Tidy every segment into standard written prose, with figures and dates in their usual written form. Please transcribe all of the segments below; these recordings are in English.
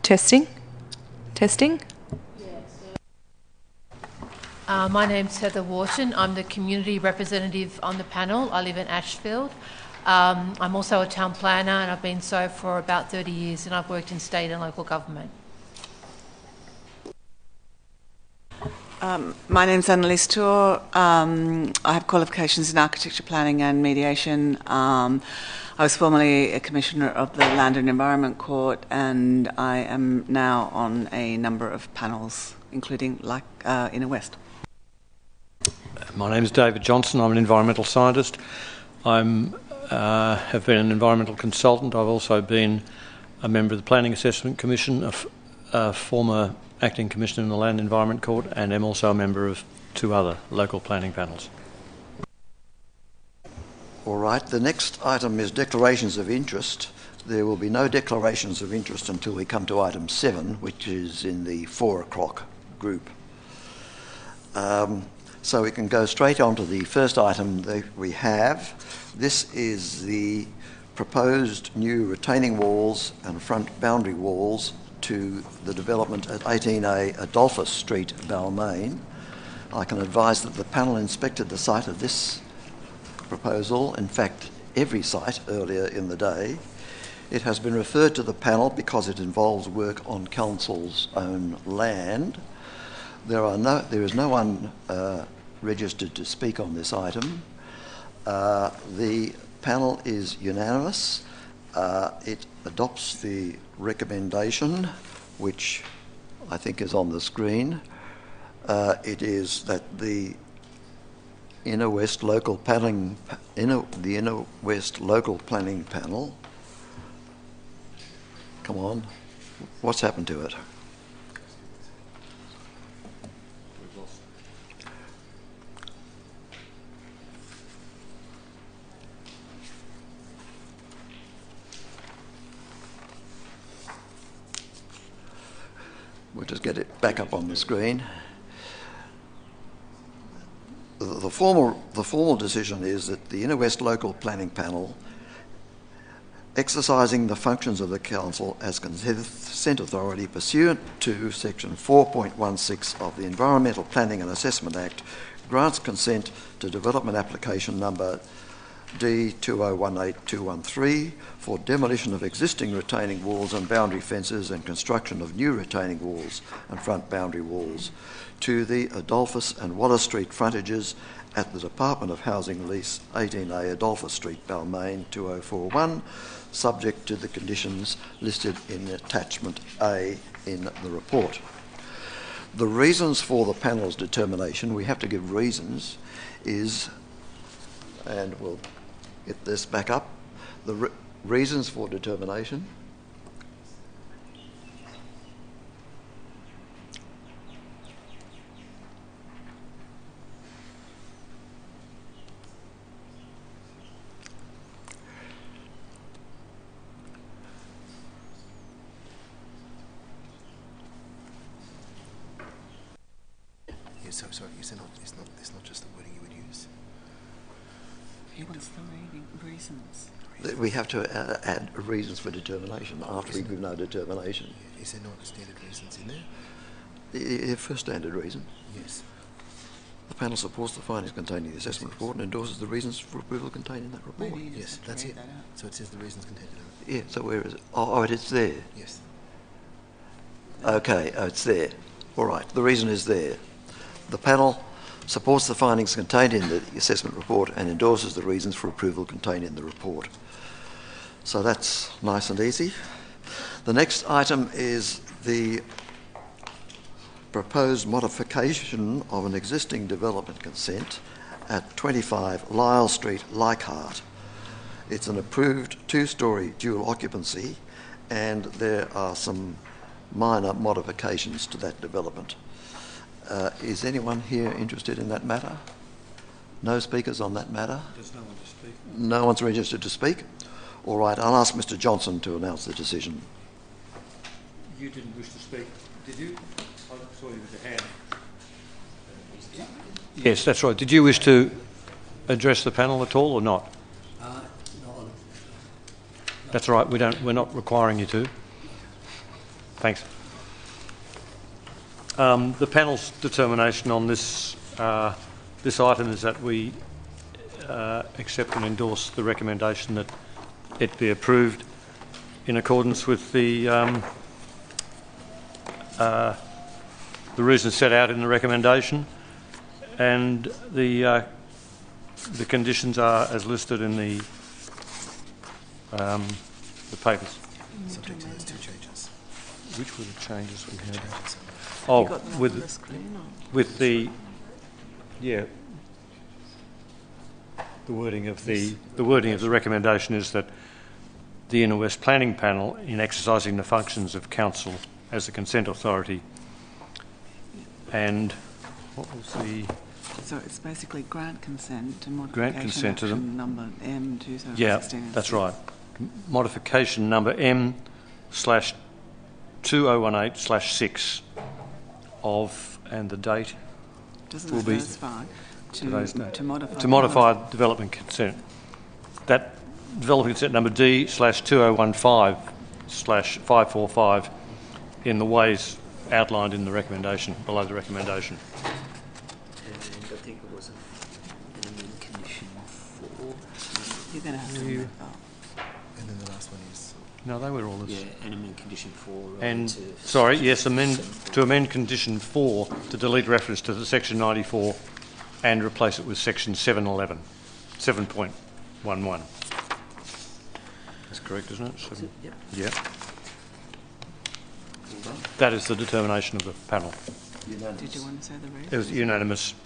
Testing? Testing? My name's Heather Wharton. I'm the community representative on the panel. I live in Ashfield. I'm also a town planner, and I've been so for about 30 years, and I've worked in state and local government. My name's Annalise Tour. I have qualifications in architecture, planning and mediation. I was formerly a commissioner of the Land and Environment Court, and I am now on a number of panels, including Inner West. My name is David Johnson. I'm an environmental scientist. I have been an environmental consultant. I've also been a member of the Planning Assessment Commission, a former acting commissioner in the Land and Environment Court, and am also a member of 2 other local planning panels. All right, the next item is declarations of interest. There will be no declarations of interest until we come to item 7, which is in the 4 o'clock group. So we can go straight on to the first item that we have. This is the proposed new retaining walls and front boundary walls to the development at 18A Adolphus Street, Balmain. I can advise that the panel inspected the site of this proposal, in fact every site, earlier in the day. It has been referred to the panel because it involves work on council's own land. There is no one registered to speak on this item. The panel is unanimous. It adopts the recommendation, which I think is on the screen. It is that the Inner West Local Planning Panel. Come on, what's happened to it? We'll just get it back up on the screen. The formal decision is that the Inner West Local Planning Panel, exercising the functions of the council as consent authority pursuant to section 4.16 of the Environmental Planning and Assessment Act, grants consent to development application number D2018213 for demolition of existing retaining walls and boundary fences and construction of new retaining walls and front boundary walls to the Adolphus and Wallace Street frontages at the Department of Housing lease 18A Adolphus Street, Balmain 2041, subject to the conditions listed in attachment A in the report. The reasons for the panel's determination, we have to give reasons, is, and we'll get this back up, the reasons for determination. So sorry, it's not just the wording you would use. He wants the reasons. We have to add reasons for determination after we give no determination. Is there not standard reasons in there? The first standard reason. Yes. The panel supports the findings contained in the assessment report and endorses the reasons for approval contained in that report. Yes, that's it. So it says the reasons contained in it. Yeah, so where is it? Oh, it's there. Yes. Okay, it's there. All right, the reason is there. The panel supports the findings contained in the assessment report and endorses the reasons for approval contained in the report. So that's nice and easy. The next item is the proposed modification of an existing development consent at 25 Lyle Street, Leichhardt. It's an approved 2-storey dual occupancy, and there are some minor modifications to that development. Is anyone here interested in that matter? No speakers on that matter? There's no one to speak. No one's registered to speak? All right, I'll ask Mr. Johnson to announce the decision. You didn't wish to speak, did you? I saw you with your hand. Yes, that's right. Did you wish to address the panel at all or not? No. That's right. We're not requiring you to. Thanks. The panel's determination on this item is that we accept and endorse the recommendation that it be approved in accordance with the reasons set out in the recommendation, and the conditions are as listed in the papers. Subject to those two changes. Which were the changes we had? You Oh, got them on the screen, or? with the wording of the wording of the recommendation is that the Inner West Planning Panel, in exercising the functions of council as the consent authority, and what was the So it's basically grant consent to modification grant consent to them action number M 2016. Yeah, that's right. Modification number M/2018/6 of, and the date Doesn't will it be specify today's date. to modify? To modify development consent. That development consent number D/2015/545 in the ways outlined in the recommendation, below the recommendation. And I think it was an amendment condition 4. You're going to have to amend that. And then the last one is... No, they were all this. Yeah, and amendment condition 4. And, sorry, yes, to amend condition 4 to delete reference to the section 94 and replace it with section 711, 7.11. That's correct, isn't it? Yep. Yeah. That is the determination of the panel. Unanimous. Did you want to say the reason? It was unanimous.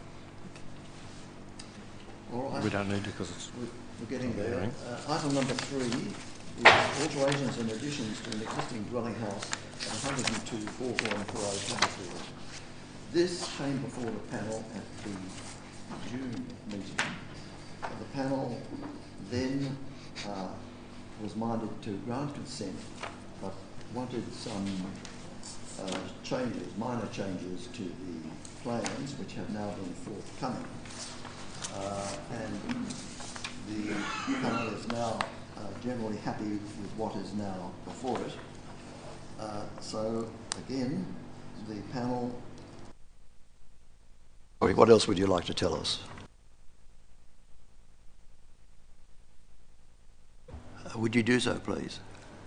All right. We don't need to because it's... We're getting there. Item number 3 is alterations and additions to an existing dwelling house at 102 Hawthorne Road, Mansfield. This came before the panel at the June meeting. The panel then was minded to grant consent, but wanted some changes, minor changes to the plans, which have now been forthcoming. And the panel is now generally happy with what is now before it. So again, the panel... Sorry, what else would you like to tell us? Would you do so, please?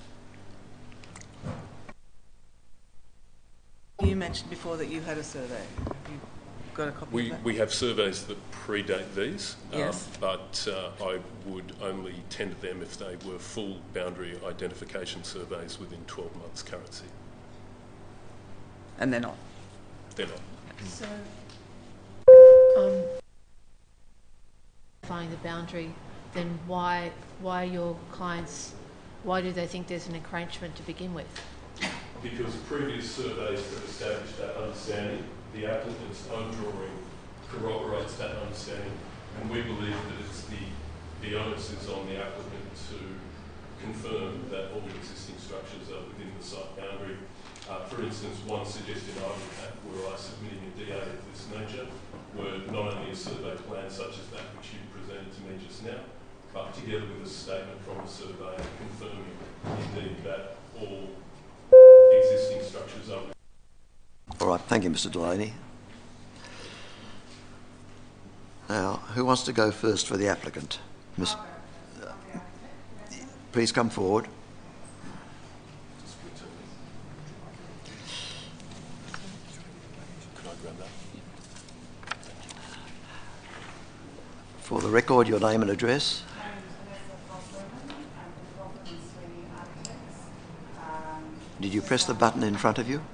You mentioned before that you had a survey. Have you got a copy of that? We have surveys that predate these, Yes. but I would only tender them if they were full boundary identification surveys within 12 months currency. And they're not. They're not. So, identifying the boundary, then why your clients, why do they think there's an encroachment to begin with? Because previous surveys have established that understanding, the applicant's own drawing corroborates that understanding, and we believe that it's the onus is on the applicant to confirm that all existing structures are within the site boundary. For instance, one suggestion I would have were I submitting a DA of this nature were not only a survey plan such as that which you presented to me just now, but together with a statement from the surveyor confirming indeed that all existing structures are. All right, thank you, Mr. Delaney. Now, who wants to go first for the applicant? Miss, please come forward. Could I grab that? For the record, your name and address. Did you press the button in front of you?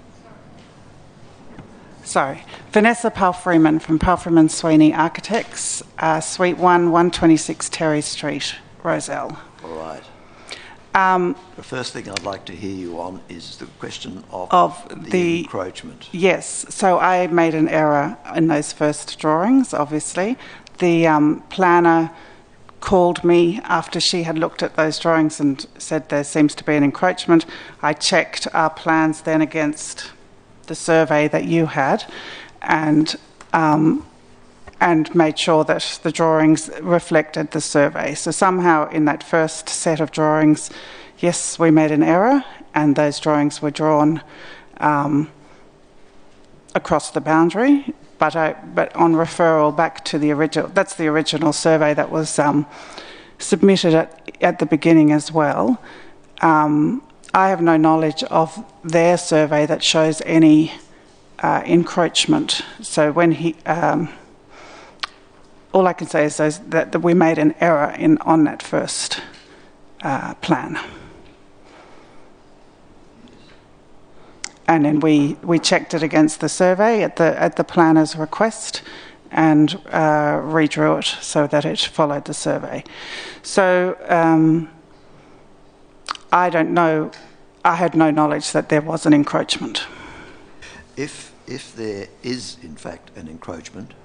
Sorry. Vanessa Palfreeman from Palfreeman Sweeney Architects, Suite 1, 126 Terry Street, Rozelle. All right. The first thing I'd like to hear you on is the question of the encroachment. Yes. So I made an error in those first drawings, obviously. The planner called me after she had looked at those drawings and said there seems to be an encroachment. I checked our plans then against the survey that you had, and made sure that the drawings reflected the survey. So somehow in that first set of drawings, yes, we made an error, and those drawings were drawn across the boundary. But on referral back to the original, that's the original survey that was submitted at the beginning as well. I have no knowledge of their survey that shows any encroachment. So when all I can say is that we made an error on that first plan. And then we checked it against the survey at the planner's request and redrew it so that it followed the survey. So I don't know. I had no knowledge that there was an encroachment. If there is in fact an encroachment,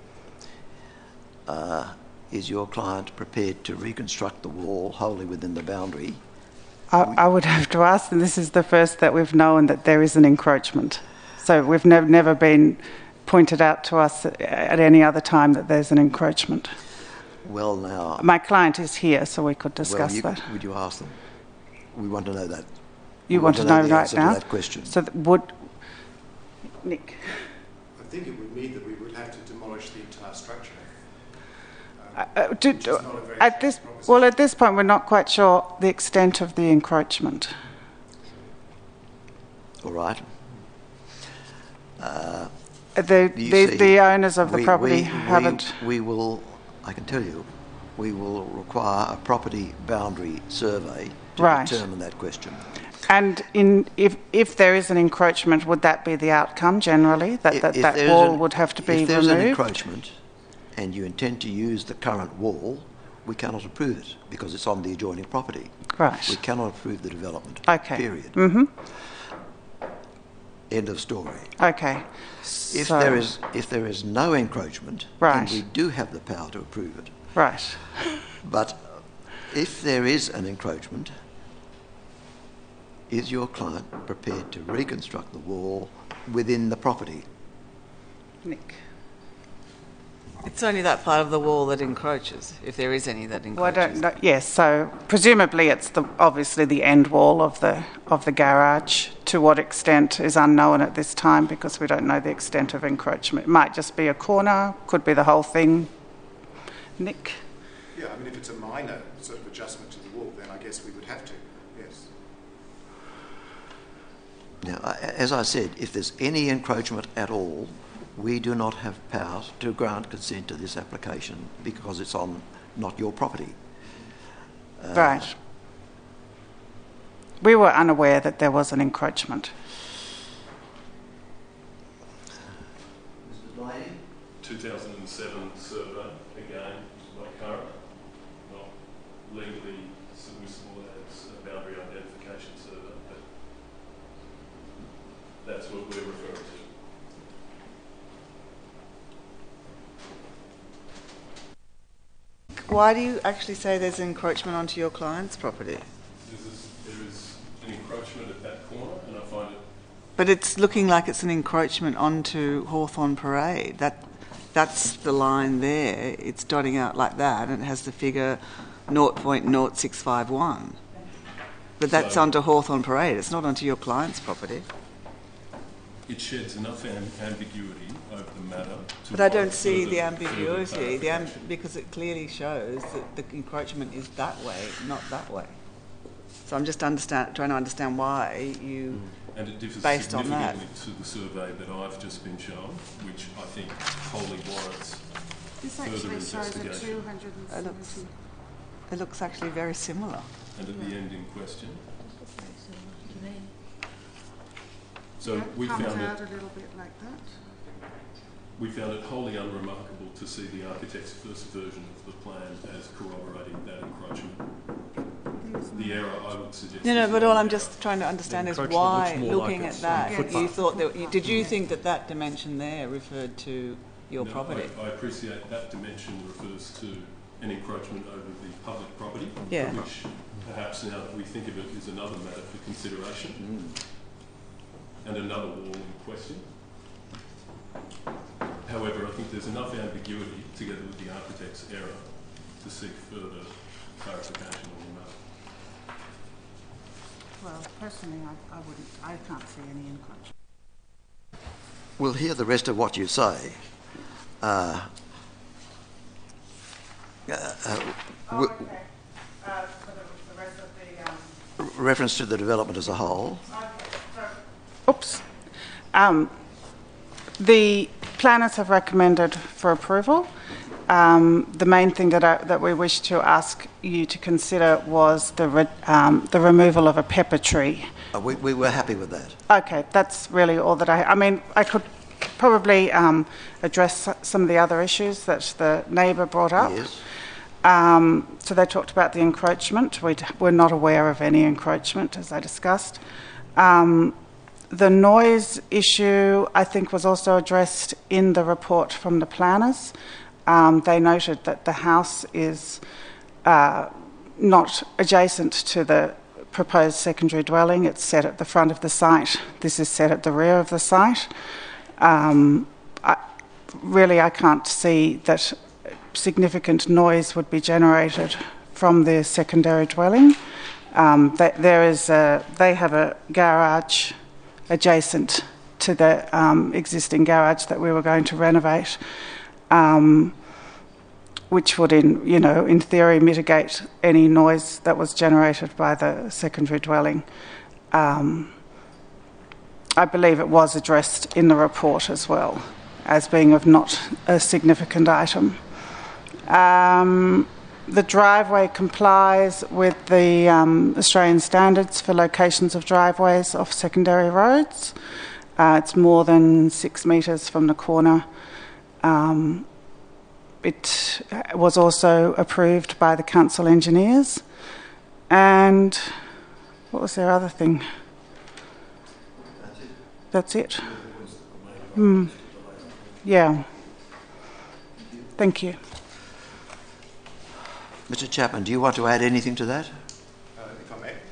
is your client prepared to reconstruct the wall wholly within the boundary? I would have to ask, and this is the first that we've known that there is an encroachment. So we've never been pointed out to us at any other time that there's an encroachment. Well, now... My client is here, so we could discuss that. Would you ask them? We want to know that. You want to know the right answer now? to that question. So would... Nick? I think it would mean that we would have to demolish the entire structure. At this point, we're not quite sure the extent of the encroachment. All right. The owners of the property haven't... I can tell you, we will require a property boundary survey to Right. determine that question. And if there is an encroachment, would that be the outcome generally? That wall would have to be removed? If there's an encroachment and you intend to use the current wall, we cannot approve it because it's on the adjoining property. Right. We cannot approve the development. Okay. Period. Mm-hmm. End of story. Okay. If there is no encroachment, Right. then we do have the power to approve it. Right. But if there is an encroachment, is your client prepared to reconstruct the wall within the property? Nick? It's only that part of the wall that encroaches, if there is any that encroaches. Well, I don't know. Yes, so presumably it's obviously the end wall of the garage. To what extent is unknown at this time because we don't know the extent of encroachment. It might just be a corner, could be the whole thing. Nick? Yeah, I mean, if it's a minor sort of adjustment to the wall, then I guess we would have to, yes. Now, as I said, if there's any encroachment at all, we do not have power to grant consent to this application because it's on not your property. Right. We were unaware that there was an encroachment. Mr. Delaney? 2007 survey, again, by current, not legally submissible as a boundary identification survey, but that's what we're referring to. Why do you actually say there's an encroachment onto your client's property? There is an encroachment at that corner, and I find it... But it's looking like it's an encroachment onto Hawthorn Parade. That's the line there. It's dotting out like that, and it has the figure 0.0651. But that's onto Hawthorn Parade. It's not onto your client's property. It sheds enough ambiguity over the matter. But I don't see the ambiguity, because it clearly shows that the encroachment is that way, not that way. So I'm just trying to understand why you, and it differs based on that, significantly to the survey that I've just been shown, which I think wholly warrants further investigation. it looks actually very similar. And at the end in question. So we found it out a little bit like that. We found it wholly unremarkable to see the architect's first version of the plan as corroborating that encroachment. The error, I would suggest... No, but all I'm just trying to understand is why, looking at that, you thought that... Did you think that dimension there referred to your property? I appreciate that dimension refers to an encroachment over the public property, which perhaps now that we think of it is another matter for consideration. And another wall in question. However, I think there's enough ambiguity, together with the architect's error, to seek further clarification on the matter. Well, personally, I wouldn't. I can't see any encroachment. We'll hear the rest of what you say. Reference to the development as a whole. Oops. The planners have recommended for approval. The main thing that we wish to ask you to consider was the removal of a pepper tree. We were happy with that. Okay, that's really all that I mean, I could probably address some of the other issues that the neighbour brought up. Yes. So they talked about the encroachment. We're not aware of any encroachment, as I discussed. The noise issue, I think, was also addressed in the report from the planners. They noted that the house is not adjacent to the proposed secondary dwelling. It's set at the front of the site. This is set at the rear of the site. I can't see that significant noise would be generated from the secondary dwelling. They have a garage adjacent to the existing garage that we were going to renovate, which would, in theory, mitigate any noise that was generated by the secondary dwelling. I believe it was addressed in the report as well as being of not a significant item. The driveway complies with the Australian standards for locations of driveways off secondary roads. It's more than 6 metres from the corner. It was also approved by the council engineers. And what was their other thing? That's it. Yeah. Thank you. Mr. Chapman, do you want to add anything to that? If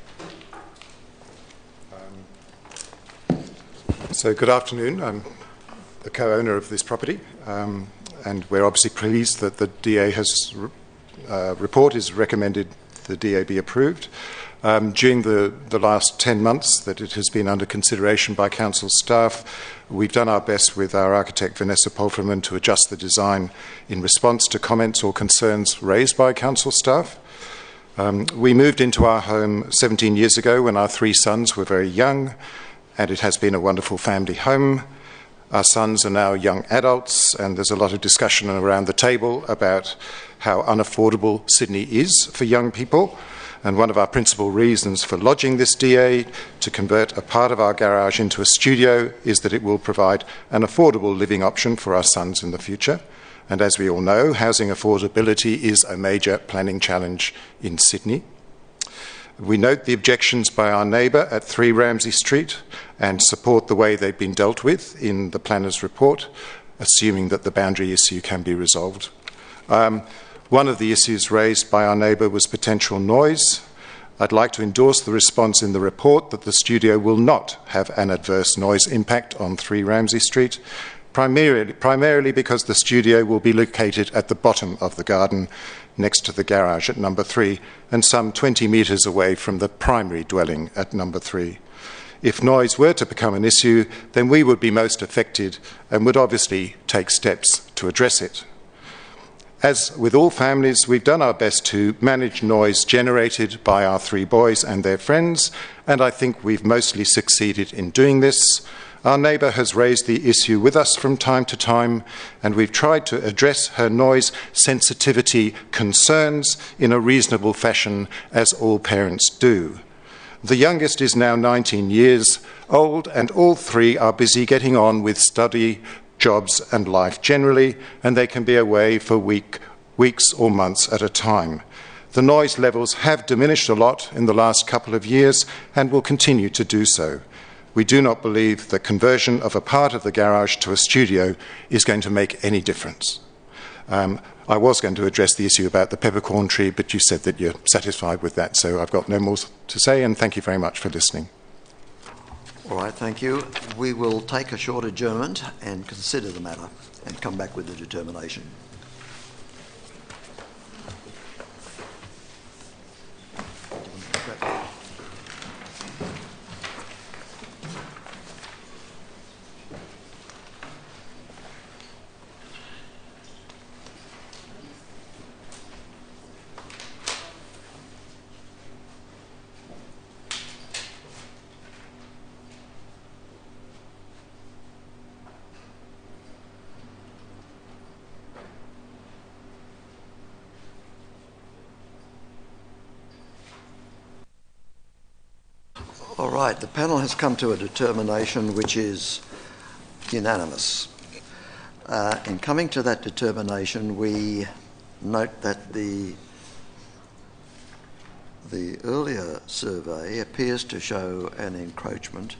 I may. So good afternoon. I'm the co-owner of this property, and we're obviously pleased that the DA report is recommended the DA be approved. During the last 10 months that it has been under consideration by council staff, we've done our best with our architect Vanessa Polferman to adjust the design in response to comments or concerns raised by council staff. We moved into our home 17 years ago when our 3 sons were very young, and it has been a wonderful family home. Our sons are now young adults, and there's a lot of discussion around the table about how unaffordable Sydney is for young people. And one of our principal reasons for lodging this DA to convert a part of our garage into a studio is that it will provide an affordable living option for our sons in the future. And as we all know, housing affordability is a major planning challenge in Sydney. We note the objections by our neighbour at 3 Ramsay Street and support the way they've been dealt with in the planner's report, assuming that the boundary issue can be resolved. One of the issues raised by our neighbour was potential noise. I'd like to endorse the response in the report that the studio will not have an adverse noise impact on 3 Ramsay Street, primarily because the studio will be located at the bottom of the garden next to the garage at number 3 and some 20 metres away from the primary dwelling at number 3. If noise were to become an issue, then we would be most affected and would obviously take steps to address it. As with all families, we've done our best to manage noise generated by our 3 boys and their friends, and I think we've mostly succeeded in doing this. Our neighbour has raised the issue with us from time to time, and we've tried to address her noise sensitivity concerns in a reasonable fashion, as all parents do. The youngest is now 19 years old, and all 3 are busy getting on with study, jobs and life generally, and they can be away for weeks or months at a time. The noise levels have diminished a lot in the last couple of years and will continue to do so. We do not believe the conversion of a part of the garage to a studio is going to make any difference. I was going to address the issue about the peppercorn tree, but you said that you're satisfied with that, so I've got no more to say, and thank you very much for listening. All right, thank you. We will take a short adjournment and consider the matter and come back with a determination. All right, the panel has come to a determination which is unanimous. In coming to that determination, we note that the earlier survey appears to show an encroachment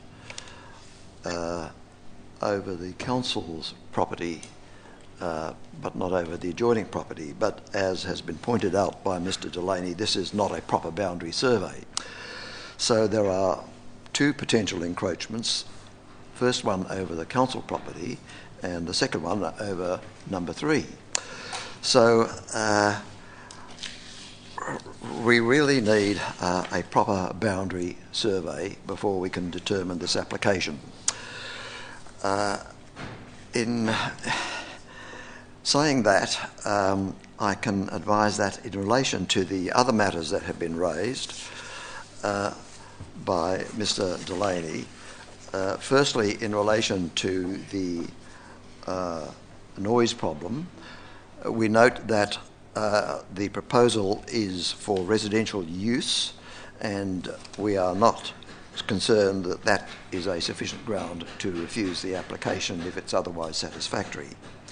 over the council's property, but not over the adjoining property. But as has been pointed out by Mr. Delaney, this is not a proper boundary survey. So there are two potential encroachments, first one over the council property and the second one over number 3. So we really need a proper boundary survey before we can determine this application. In saying that, I can advise that in relation to the other matters that have been raised by Mr. Delaney, firstly in relation to the noise problem, we note that the proposal is for residential use, and we are not concerned that that is a sufficient ground to refuse the application if it's otherwise satisfactory.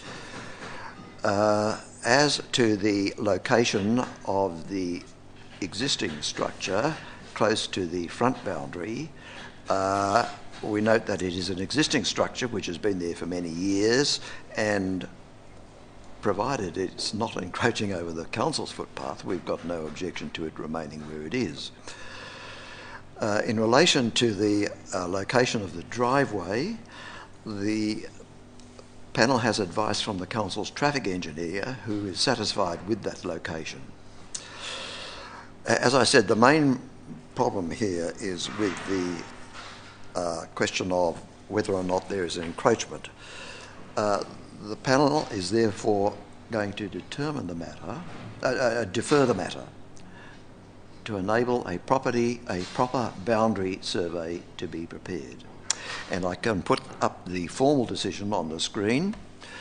As to the location of the existing structure close to the front boundary, we note that it is an existing structure which has been there for many years, and provided it's not encroaching over the council's footpath, we've got no objection to it remaining where it is. In relation to the location of the driveway, the panel has advice from the council's traffic engineer, who is satisfied with that location. As I said, the main problem here is with the question of whether or not there is an encroachment. The panel is therefore going to determine the matter, defer the matter, to enable a proper boundary survey to be prepared. And I can put up the formal decision on the screen.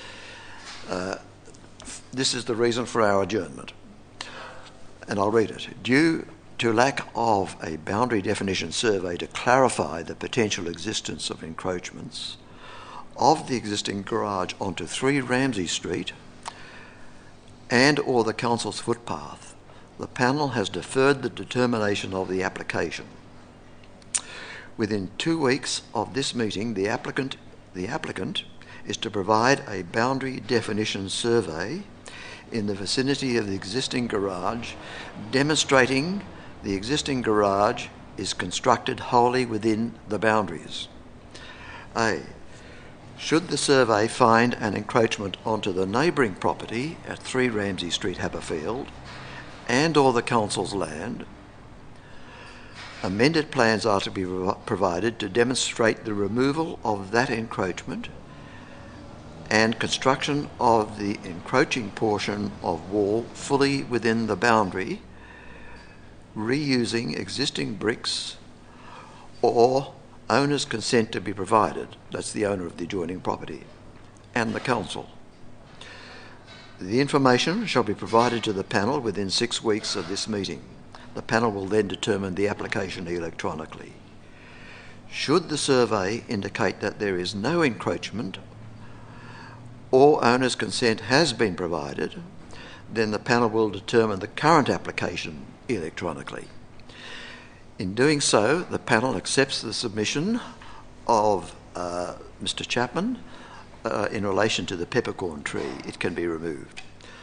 This is the reason for our adjournment. And I'll read it. Due to lack of a boundary definition survey to clarify the potential existence of encroachments of the existing garage onto 3 Ramsay Street and or the council's footpath, the panel has deferred the determination of the application. Within 2 weeks of this meeting, the applicant is to provide a boundary definition survey in the vicinity of the existing garage, demonstrating the existing garage is constructed wholly within the boundaries. A. Should the survey find an encroachment onto the neighbouring property at 3 Ramsay Street, Haberfield, and or the council's land, amended plans are to be provided to demonstrate the removal of that encroachment and construction of the encroaching portion of wall fully within the boundary, reusing existing bricks, or owner's consent to be provided. That's the owner of the adjoining property and the council. The information shall be provided to the panel within 6 weeks of this meeting. The panel will then determine the application electronically. Should the survey indicate that there is no encroachment or owner's consent has been provided, then the panel will determine the current application electronically. In doing so, the panel accepts the submission of Mr. Chapman in relation to the peppercorn tree. It can be removed.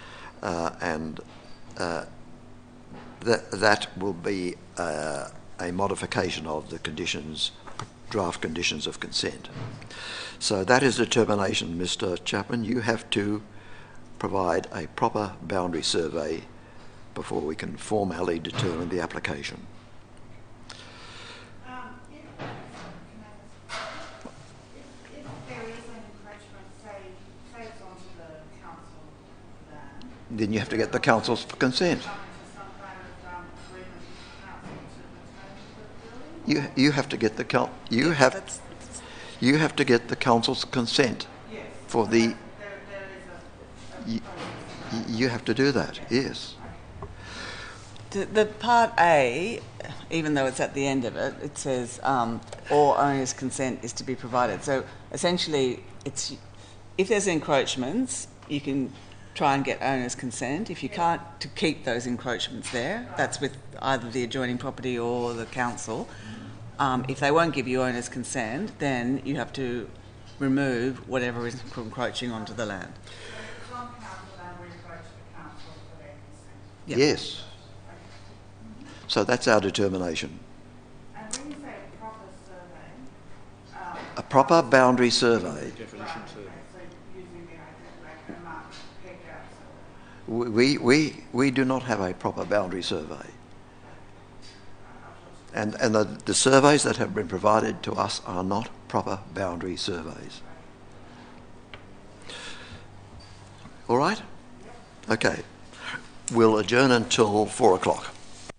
That will be a modification of the conditions, draft conditions of consent. So that is determination, Mr. Chapman. You have to provide a proper boundary survey before we can formally determine the application. If there is an encroachment, say it's onto the council land, then you have to get the council's consent. You have to get the you have to get the council's consent for the. You have to do that. Yes. The Part A even though it's at the end of it, it says, or owner's consent is to be provided. So essentially, it's if there's encroachments, you can try and get owner's consent. If you can't, to keep those encroachments there, that's with either the adjoining property or the council. If they won't give you owner's consent, then you have to remove whatever is encroaching onto the land. Yep. Yes. So that's our determination. And when you say a proper survey, a proper boundary survey. Definition survey. so using the like a mark pegged out survey. We do not have a proper boundary survey. And the surveys that have been provided to us are not proper boundary surveys. All right? Okay. We'll adjourn until 4 o'clock.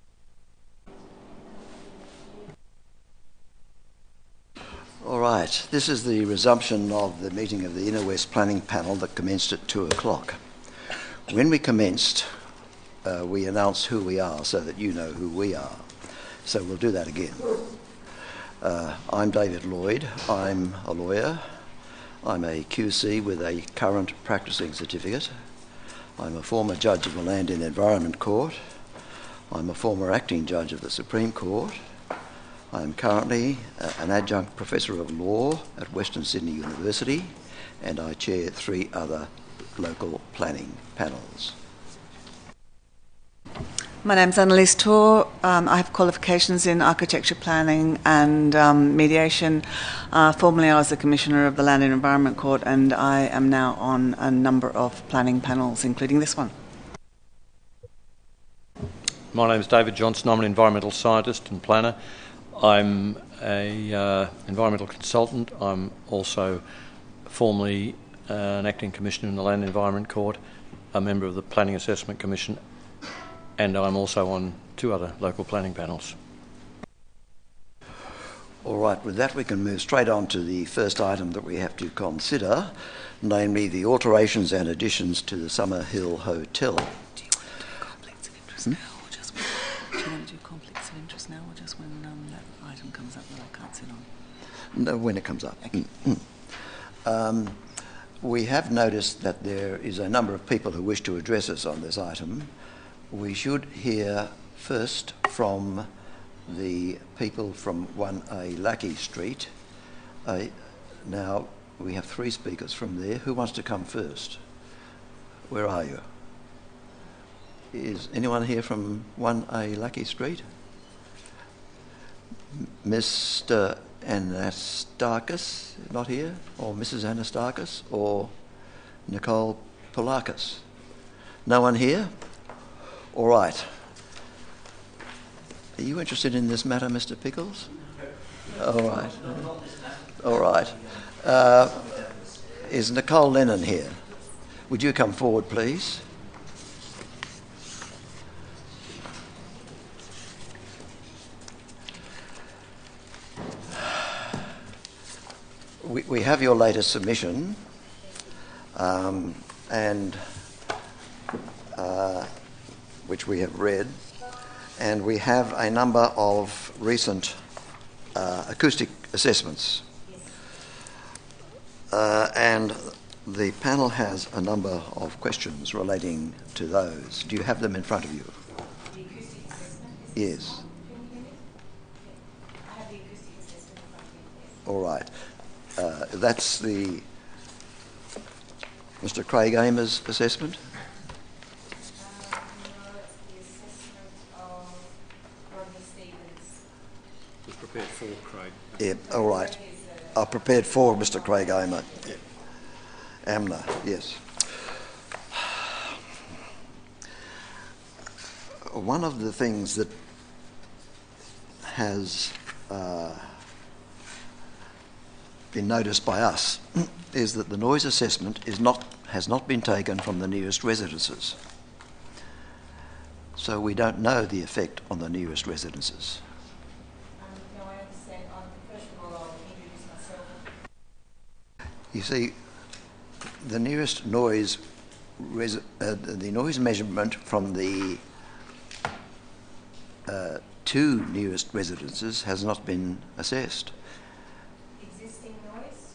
All right. This is the resumption of the meeting of the Inner West Planning Panel that commenced at 2 o'clock. When we commenced, we announced who we are so that you know who we are. So we'll do that again. I'm David Lloyd. I'm a lawyer. I'm a QC with a current practicing certificate. I'm a former judge of the Land and Environment Court. I'm a former acting judge of the Supreme Court. I'm currently an adjunct professor of law at Western Sydney University, and I chair 3 other local planning panels. My name's Annalise Torr. I have qualifications in architecture planning and mediation. Formerly I was the Commissioner of the Land and Environment Court, and I am now on a number of planning panels, including this one. My name is David Johnson. I'm an environmental scientist and planner. I'm an environmental consultant. I'm also formerly an acting commissioner in the Land and Environment Court, a member of the Planning Assessment Commission, and I'm also on 2 other local planning panels. All right, with that we can move straight on to the first item that we have to consider, namely the alterations and additions to the Summer Hill Hotel. Do you want to do conflicts of interest now, or just when, do you want to do conflicts of interest now, or just when that item comes up that I can't sit on? No, when it comes up. Okay. We have noticed that there is a number of people who wish to address us on this item. We should hear first from the people from 1A Lackey Street. Now, we have 3 speakers from there. Who wants to come first? Where are you? Is anyone here from 1A Lackey Street? Mr. Anastakis, not here? Or Mrs. Anastakis? Or Nicole Polakis? No one here? All right. Are you interested in this matter, Mr. Pickles? All right. All right. Is Nicole Lennon here? Would you come forward, please? We have your latest submission, and which we have read, and we have a number of recent acoustic assessments. And the panel has a number of questions relating to those. Do you have them in front of you? The acoustic assessment? Yes. I have the acoustic assessment in front of me. All right. That's the Mr. Craig Amer's assessment? No, it's the assessment of Rodney Stevens. It was prepared for Craig. Yeah, all right. I prepared for Mr. Craig Amer. Yeah. Amner, yes. One of the things that has been noticed by us is that the noise assessment has not been taken from the nearest residences. So we don't know the effect on the nearest residences. No, I understand. First of all, I'll introduce myself. You see, the nearest noise, the noise measurement from the two nearest residences has not been assessed. Existing noise?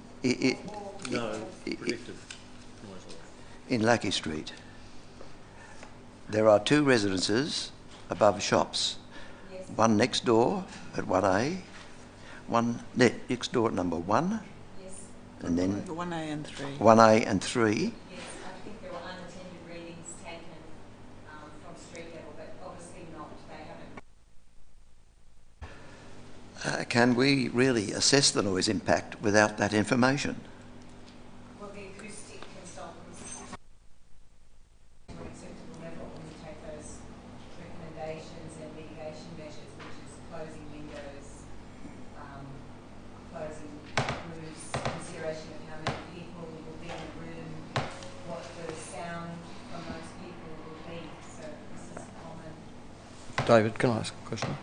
Predicted noise level. In Lackey Street, there are two residences above shops. Yes. One next door at 1A, one next door at number 1, Yes. and then 1A and 3. 1A and 3. Yes, I think there were unattended readings taken from street level, but obviously not. They haven't. Can we really assess the noise impact without that information? Well, the acoustic consultants to an acceptable level when we take those recommendations and mitigation measures, which is closing windows, closing roofs, consideration of how many people will be in the room, what the sound from those people will be. So this is common. David, can I ask a question?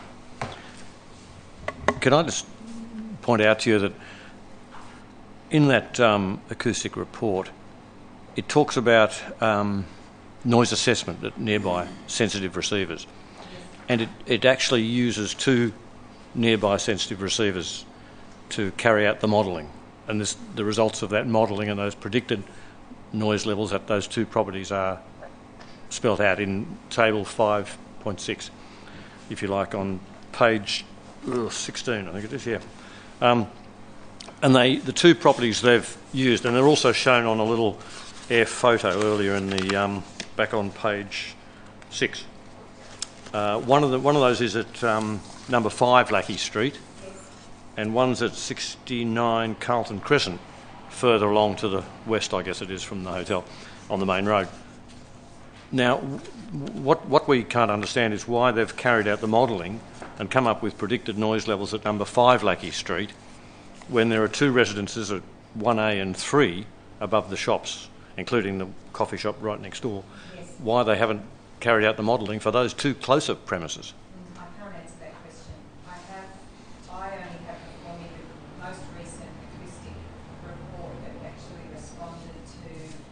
Can I just point out to you that in that acoustic report, it talks about noise assessment at nearby sensitive receivers, and it actually uses two nearby sensitive receivers to carry out the modelling, and the results of that modelling and those predicted noise levels at those two properties are spelt out in table 5.6, if you like, on page 16, I think it is, yeah. And the two properties they've used, and they're also shown on a little air photo earlier in the back on page 6. One of those is at number 5 Lackey Street, and one's at 69 Carlton Crescent, further along to the west, I guess it is, from the hotel on the main road. Now, what we can't understand is why they've carried out the modelling and come up with predicted noise levels at number 5 Lackey Street when there are two residences at 1A and 3 above the shops, including the coffee shop right next door. Yes. Why they haven't carried out the modelling for those two closer premises. I can't answer that question. I only have before me the most recent acoustic report that actually responded to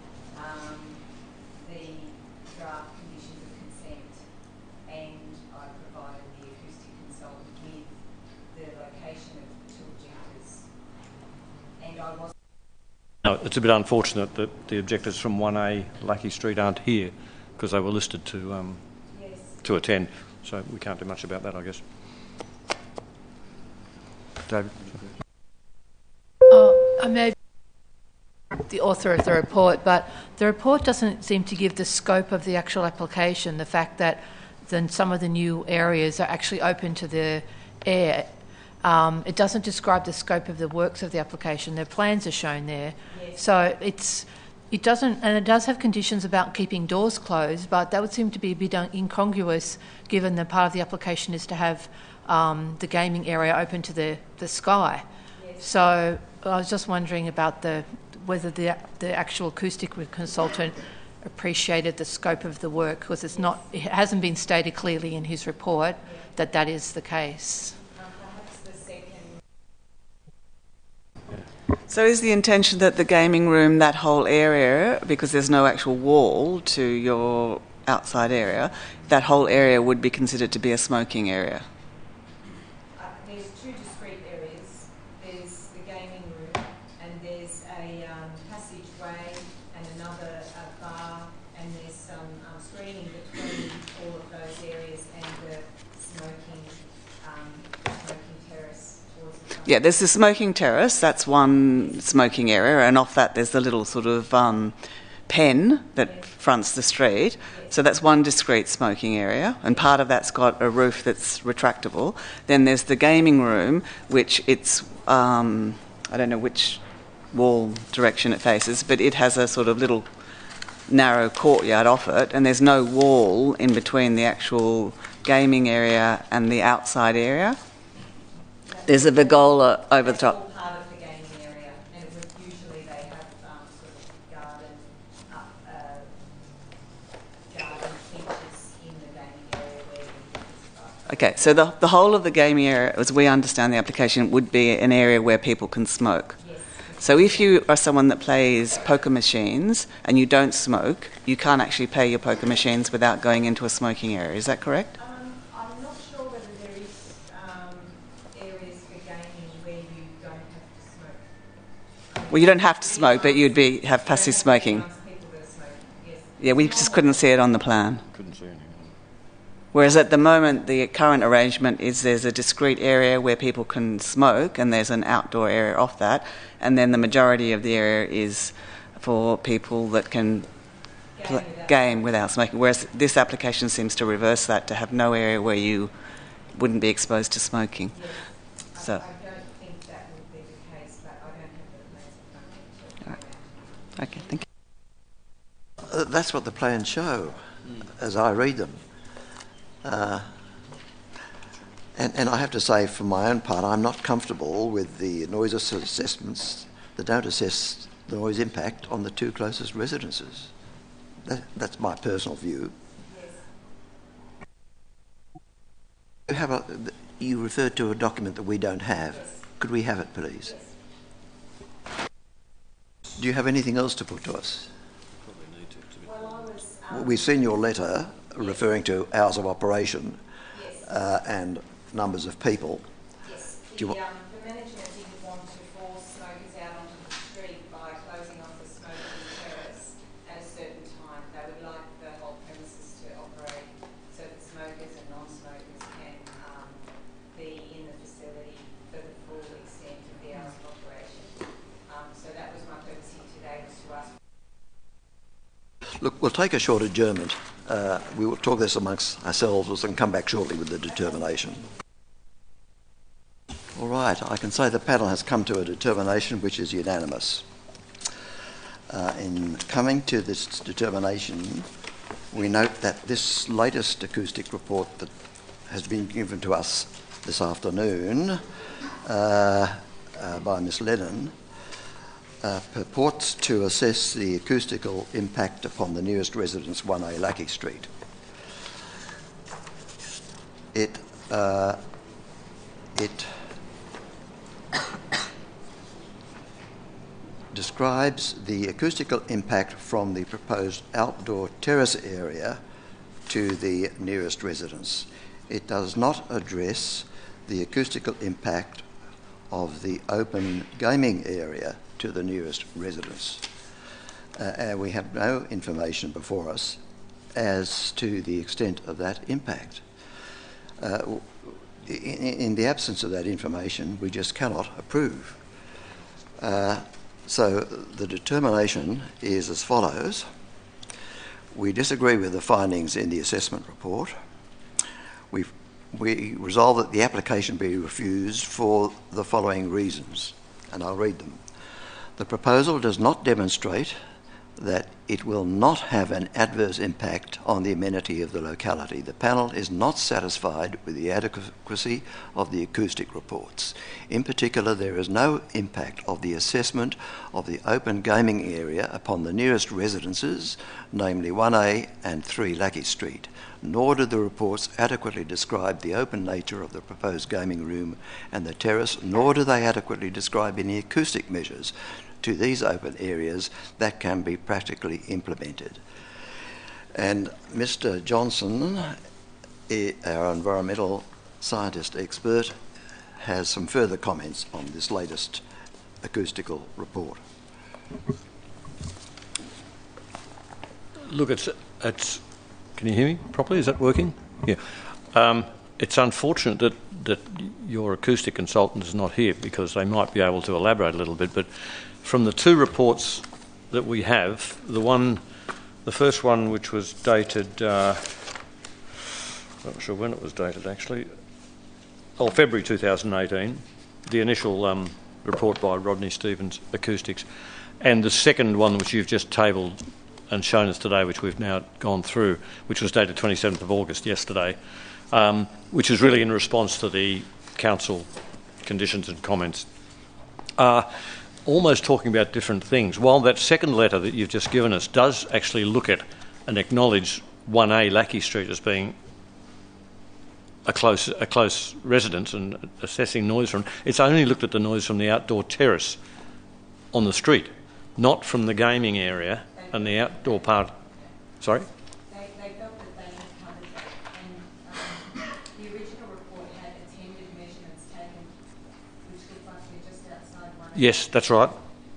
the draft conditions of consent, and I provided the acoustic consultant with the location of the two objectors. And I was. No, it's a bit unfortunate that the objectors from 1A Lackey Street aren't here because they were listed to attend, so we can't do much about that, I guess. David? I may be the author of the report, but the report doesn't seem to give the scope of the actual application, the fact that then some of the new areas are actually open to the air. It doesn't describe the scope of the works of the application. Their plans are shown there. Yes. So it doesn't, and it does have conditions about keeping doors closed, but that would seem to be a bit incongruous given that part of the application is to have the gaming area open to the sky. Yes. So I was just wondering about whether the actual acoustic consultant appreciated the scope of the work, because it hasn't been stated clearly in his report that that is the case. Perhaps the second. So is the intention that the gaming room, that whole area, because there's no actual wall to your outside area, that whole area would be considered to be a smoking area? There's two discrete areas. There's the gaming room, and there's a passageway and another bar, and there's some screening between all of those areas and the smoking terrace towards the front. Yeah, there's the smoking terrace, that's one smoking area, and off that there's the little sort of pen that fronts the street. So that's one discrete smoking area, and part of that's got a roof that's retractable. Then there's the gaming room, which it's, I don't know which wall direction it faces, but it has a sort of little narrow courtyard off it, and there's no wall in between the actual gaming area and the outside area. There's a pergola over the That's all top. part of the gaming area, and it would usually they have sort of garden features in the gaming area where the kids are. Okay, so the whole of the gaming area, as we understand the application, would be an area where people can smoke. Yes. So if you are someone that plays poker machines and you don't smoke, you can't actually play your poker machines without going into a smoking area. Is that correct? I'm not Well, you don't have to smoke, but you'd have passive smoking. Yeah, we just couldn't see it on the plan. Couldn't see anything. Whereas at the moment, the current arrangement is there's a discrete area where people can smoke, and there's an outdoor area off that, and then the majority of the area is for people that can game without smoking. Whereas this application seems to reverse that, to have no area where you wouldn't be exposed to smoking. Yes. So. I don't think that would be the case, but I don't have the plans in front of me. Okay, thank you. That's what the plans show, as I read them. And I have to say, for my own part, I'm not comfortable with the noise assessments that don't assess the noise impact on the two closest residences. That's my personal view. Yes. You referred to a document that we don't have. Yes. Could we have it, please? Yes. Do you have anything else to put to us? Probably need to. Well, I was... We've seen your letter referring to hours of operation Yes. and numbers of people. Yes. Do you The management didn't want to force smokers out onto the street by closing off the smoking terrace at a certain time. They would like the whole premises to operate so that smokers and non-smokers can be in the facility for the full extent of the hours of operation. So that was my purpose here today, was to ask. Look, we'll take a short adjournment. We will talk this amongst ourselves and come back shortly with the determination. All right, I can say the panel has come to a determination which is unanimous. In coming to this determination, we note that this latest acoustic report that has been given to us this afternoon by Ms Lennon purports to assess the acoustical impact upon the nearest residence, 1A Lackey Street. It describes the acoustical impact from the proposed outdoor terrace area to the nearest residence. It does not address the acoustical impact of the open gaming area to the nearest residence. And we have no information before us as to the extent of that impact. In the absence of that information, we just cannot approve. So the determination is as follows. We disagree with the findings in the assessment report. We resolve that the application be refused for the following reasons, and I'll read them. The proposal does not demonstrate that it will not have an adverse impact on the amenity of the locality. The panel is not satisfied with the adequacy of the acoustic reports. In particular, there is no impact of the assessment of the open gaming area upon the nearest residences, namely 1A and 3 Lackey Street, nor do the reports adequately describe the open nature of the proposed gaming room and the terrace, nor do they adequately describe any acoustic measures to these open areas that can be practically implemented. And Mr. Johnson, our environmental scientist expert, has some further comments on this latest acoustical report. Look, it's. Can you hear me properly? Is that working? Yeah. It's unfortunate that your acoustic consultant is not here, because they might be able to elaborate a little bit. But from the two reports that we have, the first one, which was dated, I'm not sure when it was dated actually, February 2018, the initial report by Rodney Stevens Acoustics, and the second one which you've just tabled and shown us today, which we've now gone through, which was dated 27th of August, yesterday, which is really in response to the council conditions and comments, almost talking about different things. While that second letter that you've just given us does actually look at and acknowledge 1A Lackey Street as being a close residence and assessing noise from, it's only looked at the noise from the outdoor terrace on the street, not from the gaming area and the outdoor part. Sorry? They felt that they had covered that, and the original report had attended measurements taken, which looked like they're just outside 1A. Yes, that's right.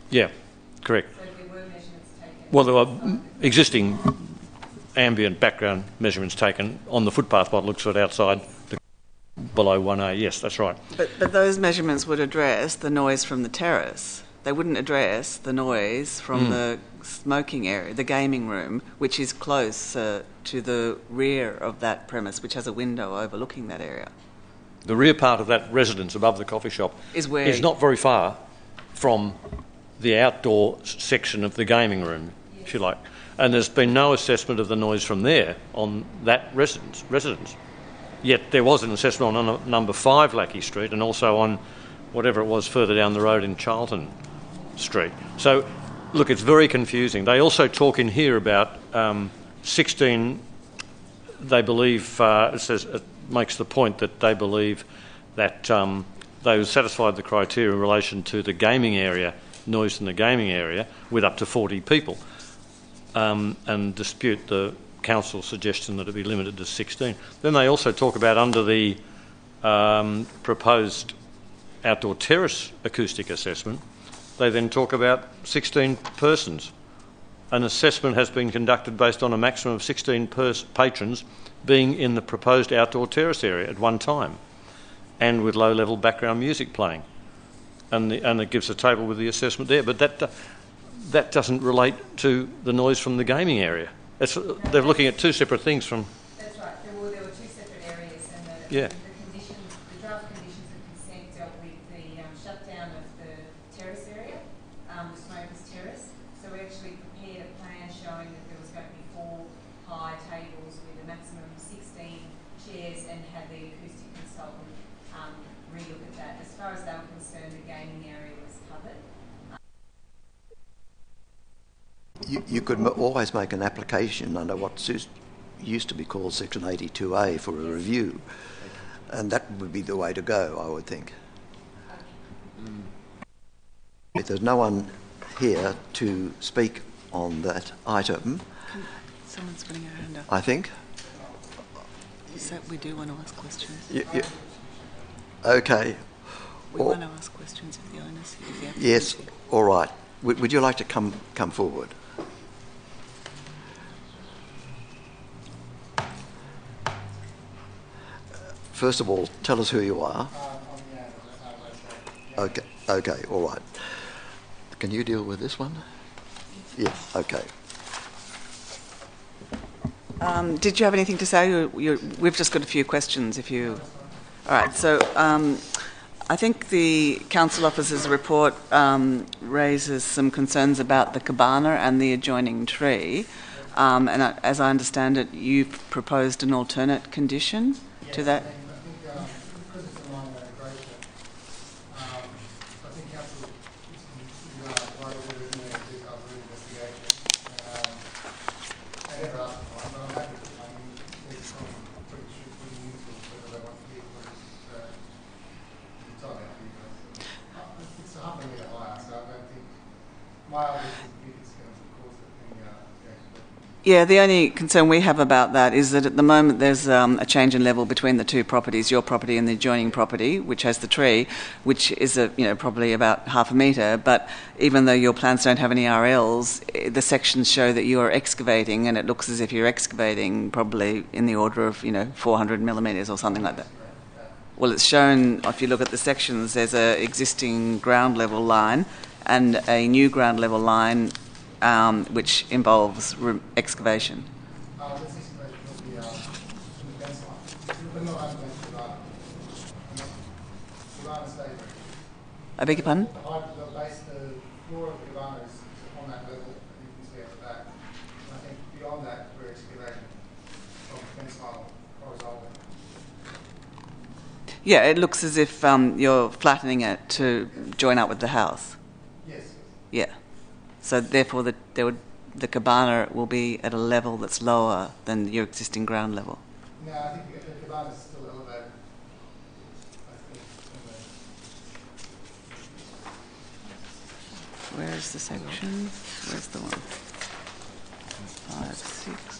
Yeah, correct. So there were measurements taken? Well, there were existing ambient background measurements taken on the footpath by the looks of it outside below 1A. Yes, that's right. But those measurements would address the noise from the terrace. They wouldn't address the noise from the smoking area, the gaming room, which is close to the rear of that premise, which has a window overlooking that area. The rear part of that residence above the coffee shop is not very far from the outdoor section of the gaming room, if you like. And there's been no assessment of the noise from there on that residence. Yet there was an assessment on number 5 Lackey Street and also on whatever it was further down the road in Charlton Street. So, look, it's very confusing. They also talk in here about 16, they believe, it makes the point that they believe that they satisfied the criteria in relation to the gaming area, noise in the gaming area, with up to 40 people, and dispute the council's suggestion that it be limited to 16. Then they also talk about under the proposed outdoor terrace acoustic assessment, they then talk about 16 persons. An assessment has been conducted based on a maximum of 16 patrons being in the proposed outdoor terrace area at one time and with low-level background music playing. And it gives a table with the assessment there. But that doesn't relate to the noise from the gaming area. They're looking at two separate things from... That's right. There were two separate areas, and Yeah. the draft conditions of consent dealt with the shutdown of the terrace area, the smokers' terrace. So we actually prepared a plan showing that there was going to be 4 high tables with a maximum of 16 chairs, and had the acoustic consultant relook at that. As far as they were concerned, the gaming area was covered. You could always make an application under what used to be called Section 82A for a review, and that would be the way to go, I would think. If there's no one here to speak on that item, Someone's putting her hand up. I think. So we do want to ask questions. Okay. We want to ask questions of the owners. Yes, all right. Would you like to come forward? First of all, tell us who you are. Okay, all right. Can you deal with this one? Yes, okay. Did you have anything to say? We've just got a few questions. All right. So I think the council officer's report raises some concerns about the cabana and the adjoining tree. And as I understand it, you've proposed an alternate condition to that. Yeah, the only concern we have about that is that at the moment there's a change in level between the two properties, your property and the adjoining property, which has the tree, which is probably about half a metre. But even though your plans don't have any RLs, the sections show that you are excavating, and it looks as if you're excavating probably in the order of 400 millimetres or something like that. Well, it's shown, if you look at the sections, there's an existing ground level line and a new ground level line which involves excavation. I beg your pardon? The floor of the cabana is on that level, you can see at the back. And I think beyond that, we're excavating from fence line horizontally. Yeah, it looks as if you're flattening it to join up with the house. Yes. Yeah. So therefore, the cabana will be at a level that's lower than your existing ground level. No, I think the cabana is still elevated. Where's the section? Where's the one? 5, 6.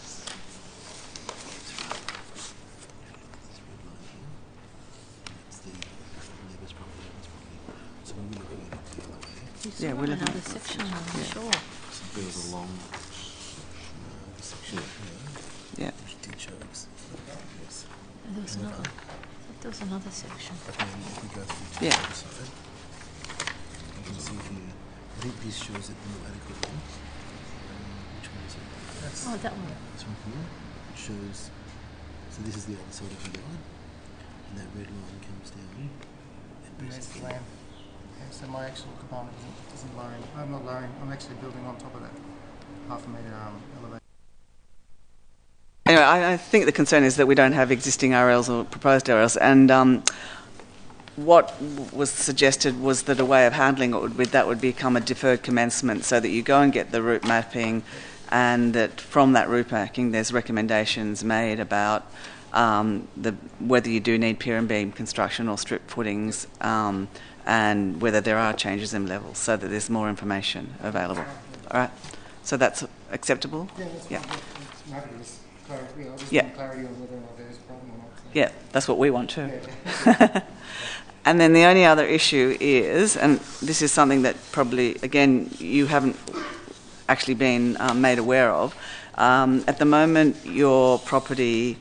Yeah, we're looking another section, I'm sure. There was a long section Yeah. which did show existing. Yes. There was another. There was another section. But then if we go through to Yeah. the other side, you can see here, I think this shows it more adequately. Which one is it? That's Oh, that one. this one here shows, so this is the other side of the yard, and that red line comes down. And That's basically, land. Yeah, so my actual cabana isn't lowering. I'm not lowering. I'm actually building on top of that half a metre elevation. Anyway, I think the concern is that we don't have existing RLs or proposed RLs, and what was suggested was that a way of handling it would become a deferred commencement, so that you go and get the route mapping, and that from that route mapping there's recommendations made about whether you do need pier and beam construction or strip footings, and whether there are changes in levels, so that there's more information available. All right, so that's acceptable? Yeah, that's Yeah. fine. It's matter is clarity. I just Yeah. want clarity on whether or not there's a problem or not. So. Yeah, that's what we want too. Yeah. And then the only other issue is, and this is something that probably, again, you haven't actually been made aware of, at the moment your property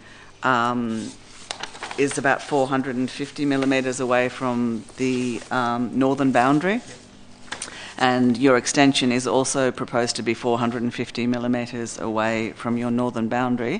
is about 450 millimetres away from the northern boundary, and your extension is also proposed to be 450 millimetres away from your northern boundary.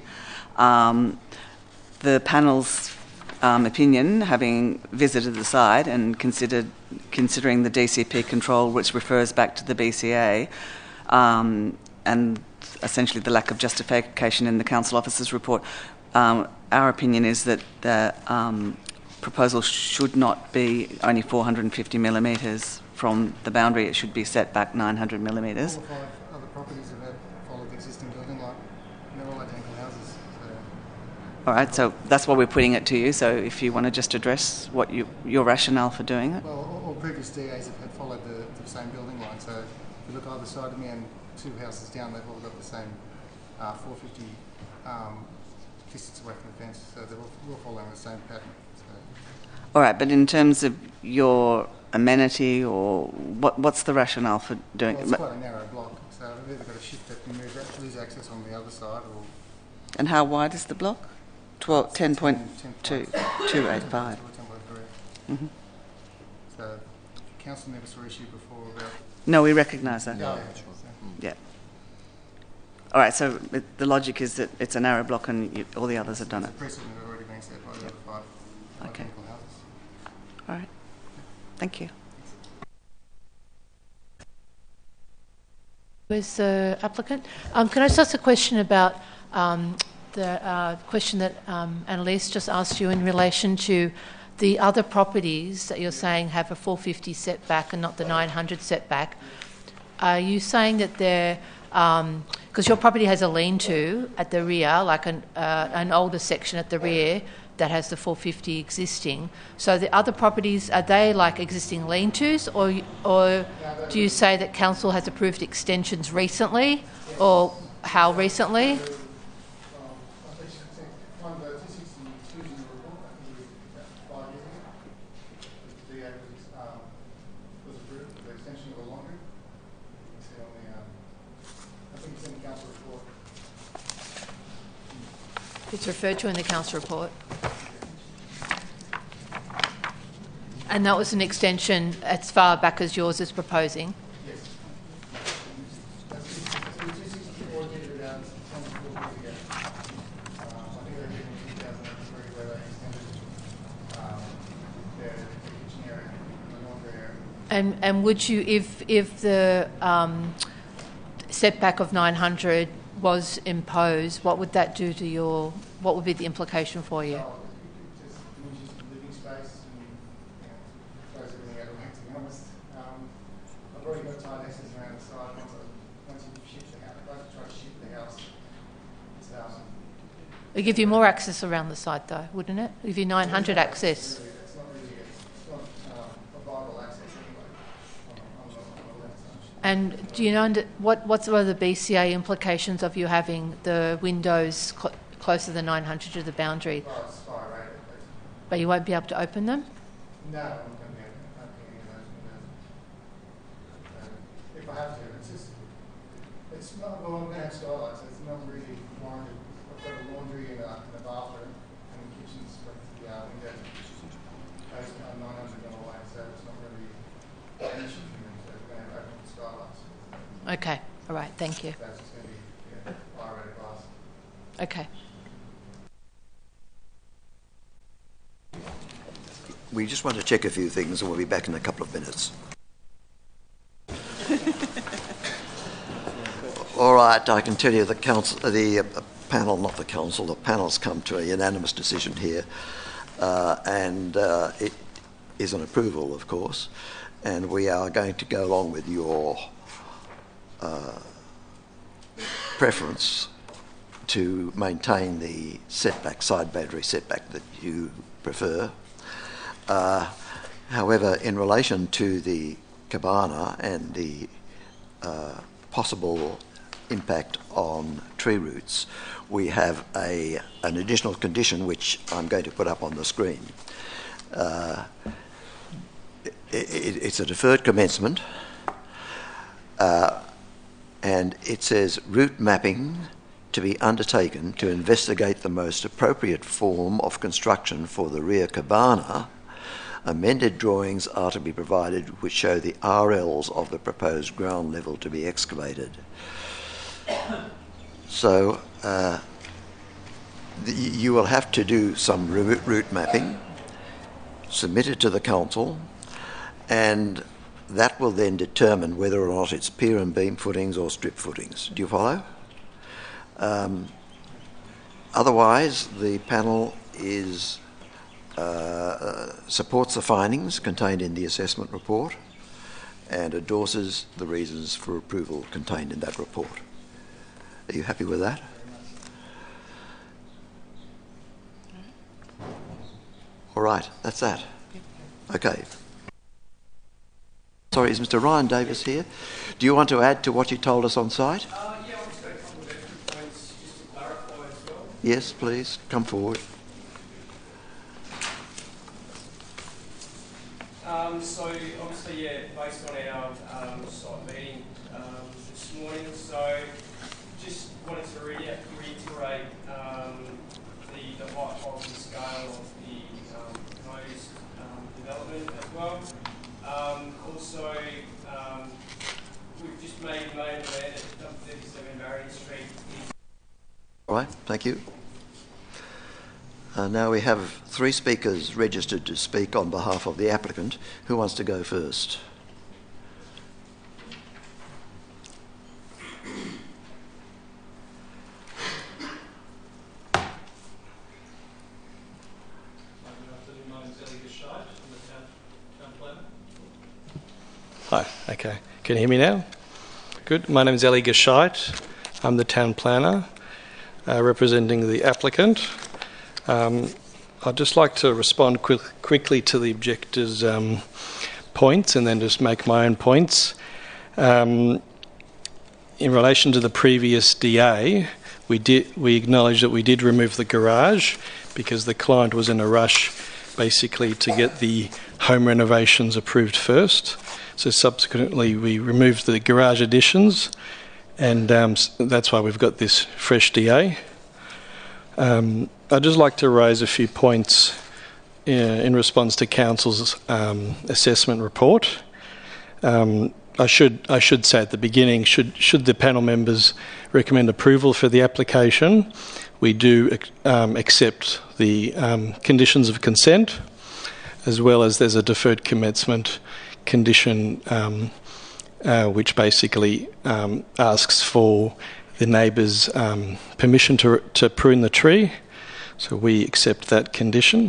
The panel's opinion, having visited the site and considering the DCP control, which refers back to the BCA, and essentially the lack of justification in the council officer's report, our opinion is that the proposal should not be only 450 millimetres from the boundary. It should be set back 900 millimetres. All the 5 other properties have followed the existing building line. And they're all identical houses. So. All right, so that's why we're putting it to you. So if you want to just address what your rationale for doing it. Well, all previous DAs have followed the same building line. So if you look either side of me and 2 houses down, they've all got the same 450 distance away from the fence. So they're all following the same pattern. So. All right, but in terms of your amenity, or what's the rationale for doing Well, it? it's quite a narrow block, so we've either got to shift it and lose access on the other side, or... And how wide is the block? 10.285. Mm-hmm. So council never saw issue before about... No, we recognise that. Yeah. Yeah. All right, so the logic is that it's a narrow block and all the others have done it. The precedent had already been set by the other 5 identical houses. All right. Thank you. Where's the applicant? Can I just ask a question about the question that Annalise just asked you in relation to the other properties that you're saying have a 450 setback and not the 900 setback? Are you saying that they're... because your property has a lean-to at the rear, like an older section at the rear that has the 450 existing. So the other properties, are they like existing lean-tos, or do you say that council has approved extensions recently, or how recently? It's referred to in the council report. And that was an extension as far back as yours is proposing? Yes. And would you, if the setback of 900 was imposed, what would that do to your, what would be the implication for you? Living space and close everything out of the way, to be honest. I've already got tight access around the side. Once you shift the house, if I try to shift the house, it's It'd give you more access around the side though, wouldn't it? It'd give you 900 access. It's not a viable access anyway on the left side. And do you know what are the BCA implications of you having the windows closer than 900 to the boundary? Oh, it's fire rated. But you won't be able to open them? No, I'm not going to be opening any of those It's not, well, I'm going to have skylights, so it's not really warranted. I've got a laundry and a bathroom, and the kitchen's got the windows. Based on 900 gone away, so it's not really an issue for me. So we're going to have open skylights. Okay, all right, thank you. So it's just going to be fire rated glass. Okay. We just want to check a few things and we'll be back in a couple of minutes. All right, I can tell you the panel's come to a unanimous decision here, and it is an approval, of course, and we are going to go along with your preference to maintain the setback, side boundary setback that you prefer. However, in relation to the cabana and the possible impact on tree roots, we have an additional condition which I'm going to put up on the screen. It's a deferred commencement, and it says route mapping to be undertaken to investigate the most appropriate form of construction for the rear cabana. Amended drawings are to be provided which show the RLs of the proposed ground level to be excavated. So you will have to do some route mapping, submit it to the council, and that will then determine whether or not it's pier and beam footings or strip footings. Do you follow? Otherwise, the panel supports the findings contained in the assessment report and endorses the reasons for approval contained in that report. Are you happy with that? All right, that's that. Okay. Sorry, is Mr. Ryan Davis here? Do you want to add to what you told us on site? Yeah, I've just got a couple of extra points just to clarify as well. Yes, please, come forward. So obviously, yeah, based on our site meeting this morning, so just wanted to reiterate the height of the scale of the proposed development as well. Also, we've just made aware that 37 Marion Street is... All right, thank you. Now we have 3 speakers registered to speak on behalf of the applicant. Who wants to go first? Hi, okay. Can you hear me now? Good. My name is Eli Gescheit. I'm the town planner representing the applicant. I'd just like to respond quickly to the objector's points and then just make my own points. In relation to the previous DA, we acknowledge that we did remove the garage because the client was in a rush basically to get the home renovations approved first. So subsequently we removed the garage additions, and that's why we've got this fresh DA. I'd just like to raise a few points in response to Council's assessment report. I should say at the beginning, should the panel members recommend approval for the application, we do accept the conditions of consent, as well as there's a deferred commencement condition which basically asks for the neighbours' permission to prune the tree. So we accept that condition.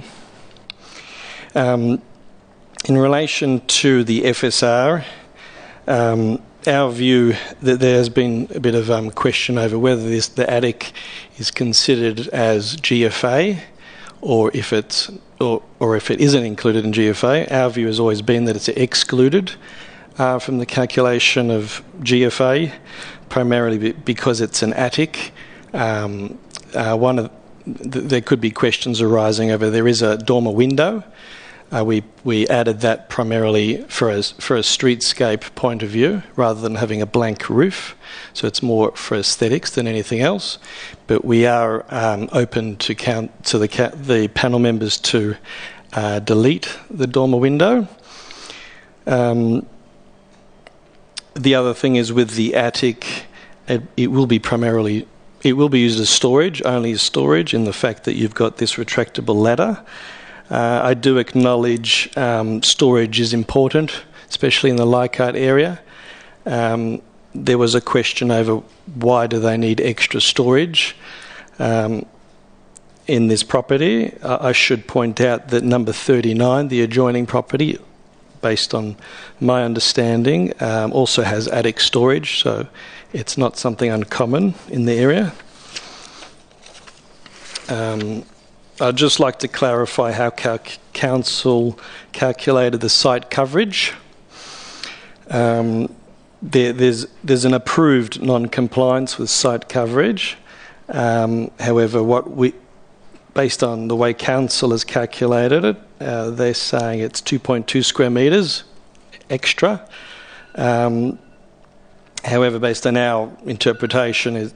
In relation to the FSR, our view that there has been a bit of question over whether the attic is considered as GFA or if it isn't included in GFA. Our view has always been that it's excluded from the calculation of GFA, primarily because it's an attic. There could be questions arising over there is a dormer window we added that primarily for a streetscape point of view, rather than having a blank roof. So it's more for aesthetics than anything else. But we are open to the panel members to delete the dormer window. The other thing is with the attic, it will be used as storage, only as storage, in the fact that you've got this retractable ladder. I do acknowledge storage is important, especially in the Leichhardt area. There was a question over why do they need extra storage in this property. I should point out that number 39, the adjoining property, based on my understanding, also has attic storage, so it's not something uncommon in the area. I'd just like to clarify how council calculated the site coverage. There's an approved non-compliance with site coverage. However, based on the way council has calculated it, they're saying it's 2.2 square metres extra. However, based on our interpretation,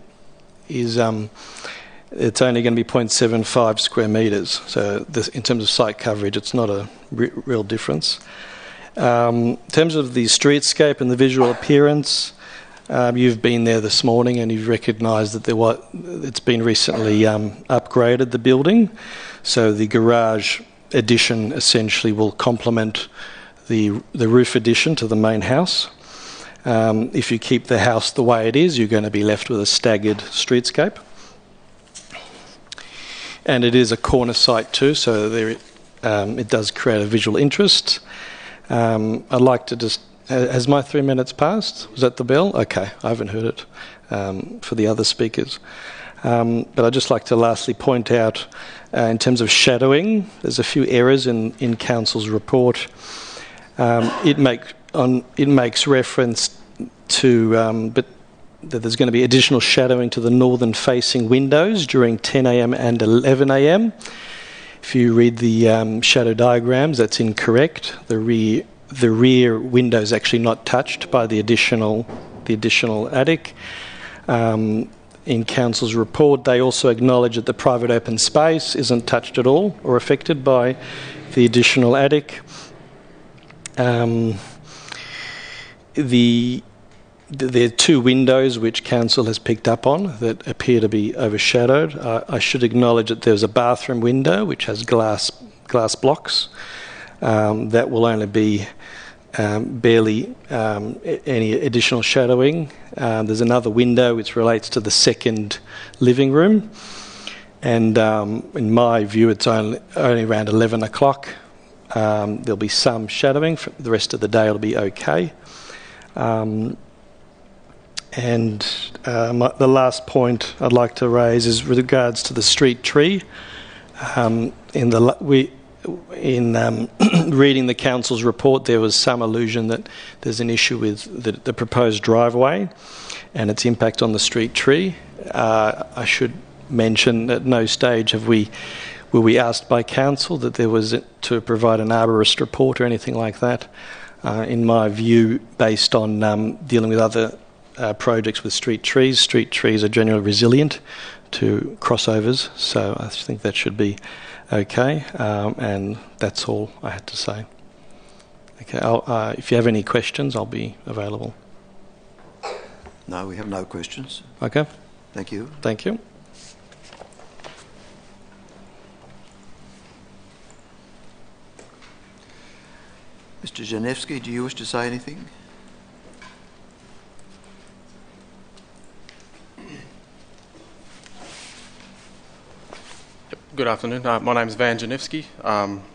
it's only going to be 0.75 square metres. So in terms of site coverage, it's not a real difference. In terms of the streetscape and the visual appearance, you've been there this morning and you've recognised that it's been recently upgraded, the building. So the garage addition essentially will complement the roof addition to the main house. If you keep the house the way it is, you're going to be left with a staggered streetscape. And it is a corner site too, so it does create a visual interest. I'd like to just... Has my 3 minutes passed? Was that the bell? Okay, I haven't heard it for the other speakers. But I'd just like to lastly point out, in terms of shadowing, there's a few errors in Council's report. It makes reference to that there's going to be additional shadowing to the northern-facing windows during 10 a.m. and 11 a.m. If you read the shadow diagrams, that's incorrect. The rear window is actually not touched by the additional attic. In Council's report, they also acknowledge that the private open space isn't touched at all or affected by the additional attic. There are two windows which Council has picked up on that appear to be overshadowed. I should acknowledge that there's a bathroom window which has glass blocks. That will only be barely any additional shadowing. There's another window which relates to the second living room, and in my view it's only around 11 o'clock. There'll be some shadowing. For the rest of the day it'll be okay. The last point I'd like to raise is with regards to the street tree. In reading the Council's report, there was some allusion that there's an issue with the proposed driveway and its impact on the street tree. I should mention at no stage were we asked by Council that there was to provide an arborist report or anything like that. In my view, based on dealing with other projects with street trees are generally resilient to crossovers, so I think that should be okay, and that's all I had to say. Okay, if you have any questions, I'll be available. No, we have no questions. Okay. Thank you. Thank you. Mr. Janevsky, do you wish to say anything? Good afternoon. My name is Van Janevsky.